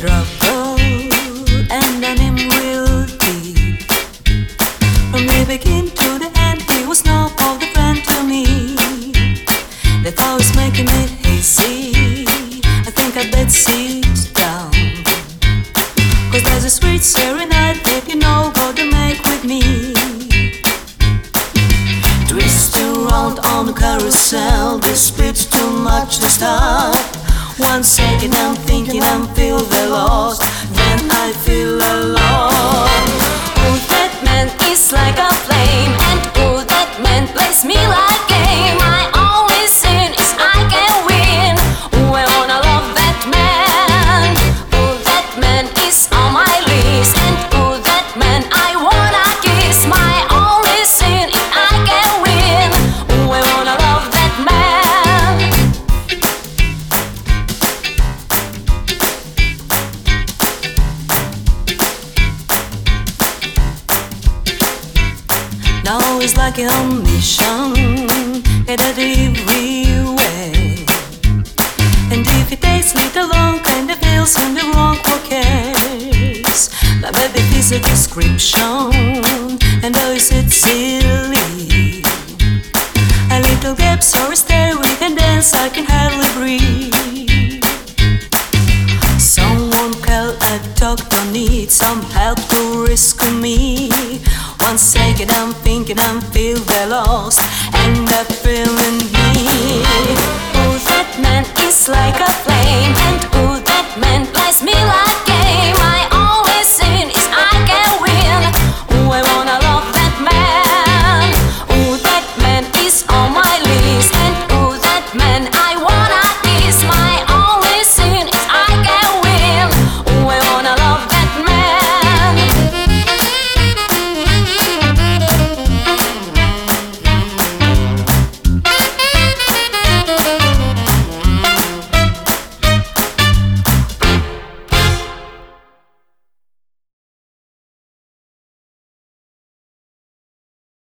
trouble and done him real deep. From the beginning to the end, he was no of the friend to me. The thought was making it easy. I think I'd better sit down, 'cause there's a sweet serenade if you know what to make with me. Twisting round on the carousel, this bit's too much to stop. 1 second I'm thinking I'm feel very lost, then I feel alone. Oh, that man is like a flame, and oh, that man plays me like game. My only sin is I can win. Oh, I wanna love that man. Oh, that man is on my list, and oh, that man I wanna kiss. My only sin is I can win. Oh, I wanna love that man. Now it's like a mission, headed every way. And if it takes little long, kind of feels in the wrong case. My baby is a description, and though is it silly, a little gap, so stay with and dance, I can hardly breathe. Someone call a doctor, need some help to rescue me. 1 second I'm thinking I'm feel very lost, and I feel